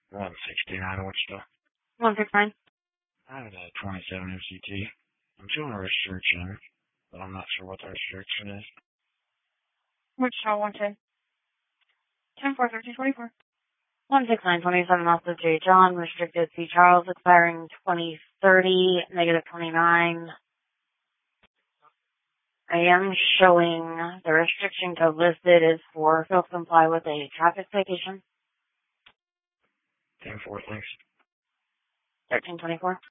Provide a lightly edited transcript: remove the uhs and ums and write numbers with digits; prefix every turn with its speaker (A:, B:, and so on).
A: 169 Wichita.
B: 169.
A: I have a 27 MCT. I'm doing a restriction, but I'm not sure what the restriction is.
B: Wichita 110. 10-4, 1324. 16927 also J. John, restricted C. Charles, expiring 2030, negative 29. I am showing the restriction code listed is for fail to comply with a traffic citation.
A: 10-4, thanks.
B: 1324.